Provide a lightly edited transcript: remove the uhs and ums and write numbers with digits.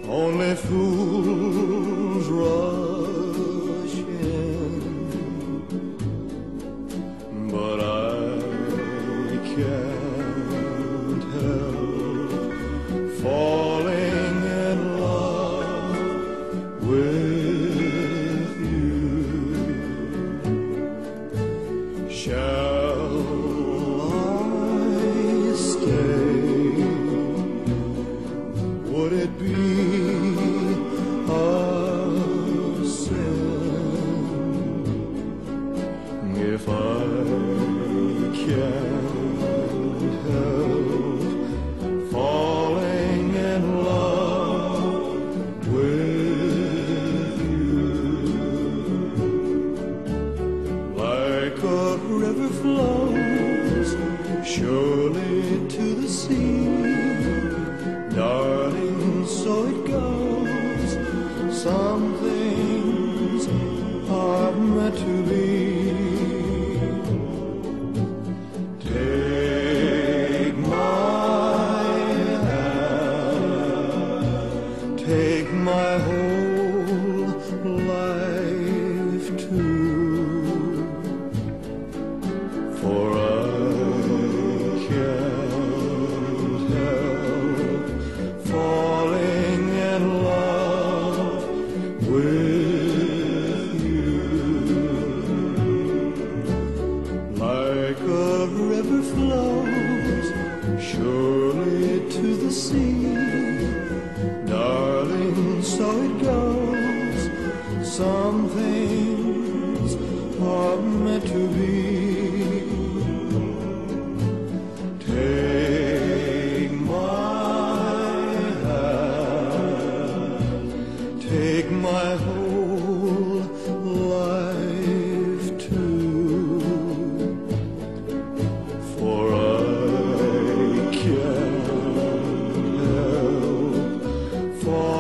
Only fools rush in, but I can't help falling in love with you. Shall I stay? Would it be a sin if I can't help falling in love with you? Like a river flows surely to the sea, darling, so it goes. Some things are meant to be. Take my hand, take my whole life too, for I can't help falling in love with you. Like a river flows surely to the sea, darling, so it goes. Some things are meant to be. Take my hand, take my whole life too, for I can't help falling